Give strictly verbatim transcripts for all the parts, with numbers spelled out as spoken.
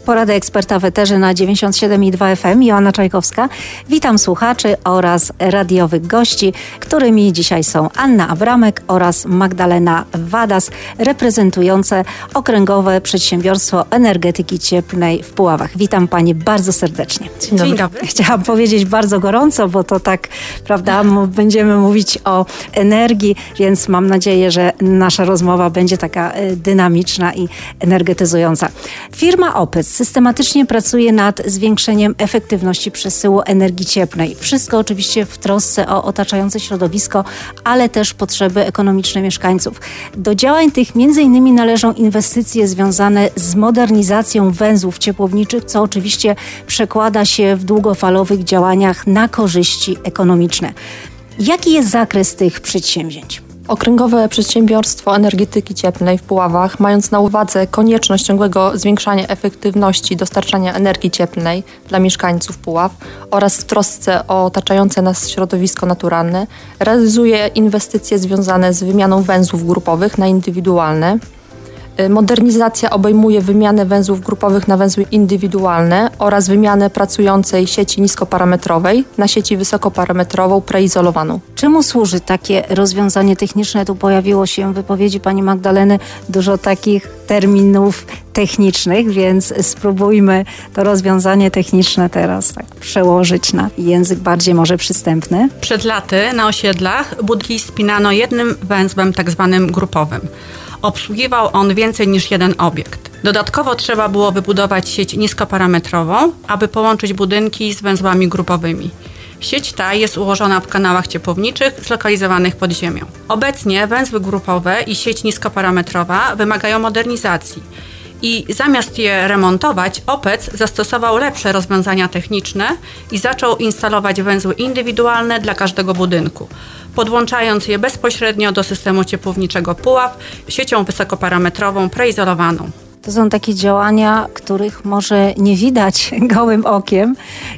Porady eksperta w eterze na dziewięćdziesiąt siedem i dwa F M. Joanna Czajkowska. Witam słuchaczy oraz radiowych gości, którymi dzisiaj są Anna Abramek oraz Magdalena Wadas, reprezentujące Okręgowe Przedsiębiorstwo Energetyki Cieplnej w Puławach. Witam Panie bardzo serdecznie. Dzień dobry. Dzień dobry. Chciałam powiedzieć bardzo gorąco, bo to tak, prawda, będziemy mówić o energii, więc mam nadzieję, że nasza rozmowa będzie taka dynamiczna i energetyzująca. Firma Opec systematycznie pracuje nad zwiększeniem efektywności przesyłu energii cieplnej. Wszystko oczywiście w trosce o otaczające środowisko, ale też potrzeby ekonomiczne mieszkańców. Do działań tych między innymi należą inwestycje związane z modernizacją węzłów ciepłowniczych, co oczywiście przekłada się w długofalowych działaniach na korzyści ekonomiczne. Jaki jest zakres tych przedsięwzięć? Okręgowe Przedsiębiorstwo Energetyki Cieplnej w Puławach, mając na uwadze konieczność ciągłego zwiększania efektywności dostarczania energii cieplnej dla mieszkańców Puław oraz w trosce o otaczające nas środowisko naturalne, realizuje inwestycje związane z wymianą węzłów grupowych na indywidualne. Modernizacja obejmuje wymianę węzłów grupowych na węzły indywidualne oraz wymianę pracującej sieci niskoparametrowej na sieci wysokoparametrową preizolowaną. Czemu służy takie rozwiązanie techniczne? Tu pojawiło się w wypowiedzi pani Magdaleny dużo takich terminów technicznych, więc spróbujmy to rozwiązanie techniczne teraz tak przełożyć na język bardziej może przystępny. Przed laty na osiedlach budki spinano jednym węzłem tak zwanym grupowym. Obsługiwał on więcej niż jeden obiekt. Dodatkowo trzeba było wybudować sieć niskoparametrową, aby połączyć budynki z węzłami grupowymi. Sieć ta jest ułożona w kanałach ciepłowniczych zlokalizowanych pod ziemią. Obecnie węzły grupowe i sieć niskoparametrowa wymagają modernizacji i zamiast je remontować, Opec zastosował lepsze rozwiązania techniczne i zaczął instalować węzły indywidualne dla każdego budynku, podłączając je bezpośrednio do systemu ciepłowniczego Puław siecią wysokoparametrową preizolowaną. To są takie działania, których może nie widać gołym okiem,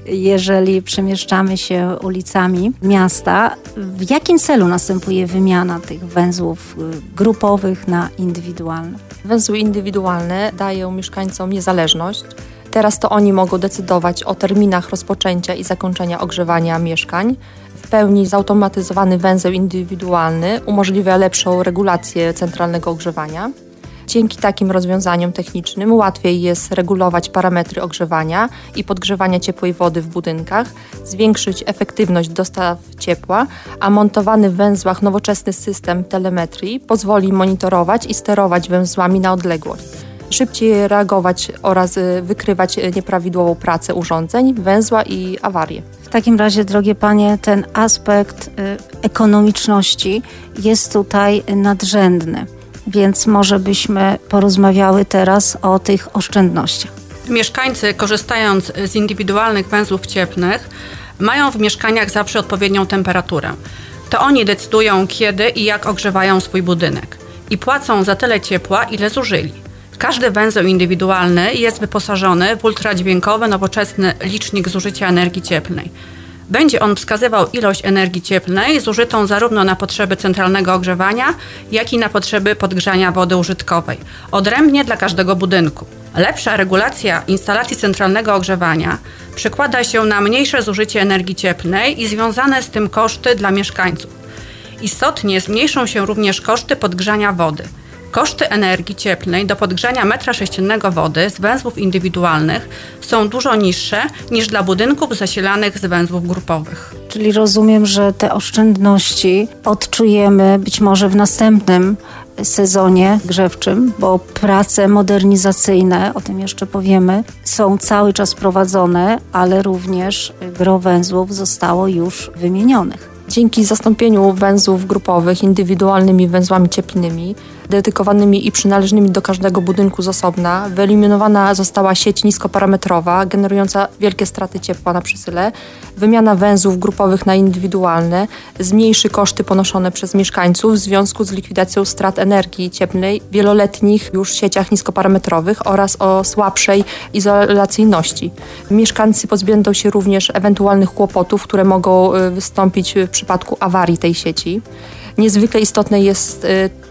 jeżeli przemieszczamy się ulicami miasta. W jakim celu następuje wymiana tych węzłów grupowych na indywidualne? Węzły indywidualne dają mieszkańcom niezależność. Teraz to oni mogą decydować o terminach rozpoczęcia i zakończenia ogrzewania mieszkań. W pełni zautomatyzowany węzeł indywidualny umożliwia lepszą regulację centralnego ogrzewania. Dzięki takim rozwiązaniom technicznym łatwiej jest regulować parametry ogrzewania i podgrzewania ciepłej wody w budynkach, zwiększyć efektywność dostaw ciepła, a montowany w węzłach nowoczesny system telemetrii pozwoli monitorować i sterować węzłami na odległość, szybciej reagować oraz wykrywać nieprawidłową pracę urządzeń, węzła i awarie. W takim razie, drogie panie, ten aspekt y, ekonomiczności jest tutaj nadrzędny. Więc może byśmy porozmawiały teraz o tych oszczędnościach. Mieszkańcy, korzystając z indywidualnych węzłów cieplnych, mają w mieszkaniach zawsze odpowiednią temperaturę. To oni decydują, kiedy i jak ogrzewają swój budynek i płacą za tyle ciepła, ile zużyli. Każdy węzeł indywidualny jest wyposażony w ultradźwiękowy, nowoczesny licznik zużycia energii cieplnej. Będzie on wskazywał ilość energii cieplnej zużytą zarówno na potrzeby centralnego ogrzewania, jak i na potrzeby podgrzania wody użytkowej, odrębnie dla każdego budynku. Lepsza regulacja instalacji centralnego ogrzewania przekłada się na mniejsze zużycie energii cieplnej i związane z tym koszty dla mieszkańców. Istotnie zmniejszą się również koszty podgrzania wody. Koszty energii cieplnej do podgrzania metra sześciennego wody z węzłów indywidualnych są dużo niższe niż dla budynków zasilanych z węzłów grupowych. Czyli rozumiem, że te oszczędności odczujemy być może w następnym sezonie grzewczym, bo prace modernizacyjne, o tym jeszcze powiemy, są cały czas prowadzone, ale również gro węzłów zostało już wymienionych. Dzięki zastąpieniu węzłów grupowych indywidualnymi węzłami cieplnymi, dedykowanymi i przynależnymi do każdego budynku z osobna, wyeliminowana została sieć niskoparametrowa, generująca wielkie straty ciepła na przesyle. Wymiana węzłów grupowych na indywidualne zmniejszy koszty ponoszone przez mieszkańców w związku z likwidacją strat energii cieplnej w wieloletnich już sieciach niskoparametrowych oraz o słabszej izolacyjności. Mieszkańcy pozbędą się również ewentualnych kłopotów, które mogą wystąpić w przypadku awarii tej sieci. Niezwykle istotne jest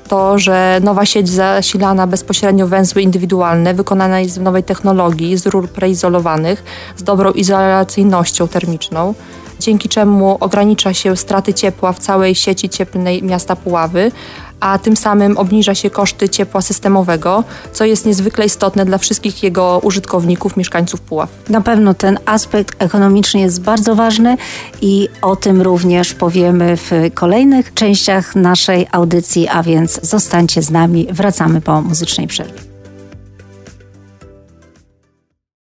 to, że nowa sieć zasilana bezpośrednio w węzły indywidualne wykonana jest w nowej technologii z rur preizolowanych z dobrą izolacyjnością termiczną, dzięki czemu ogranicza się straty ciepła w całej sieci cieplnej miasta Puławy, a tym samym obniża się koszty ciepła systemowego, co jest niezwykle istotne dla wszystkich jego użytkowników, mieszkańców Puław. Na pewno ten aspekt ekonomiczny jest bardzo ważny i o tym również powiemy w kolejnych częściach naszej audycji, a więc zostańcie z nami, wracamy po muzycznej przerwie.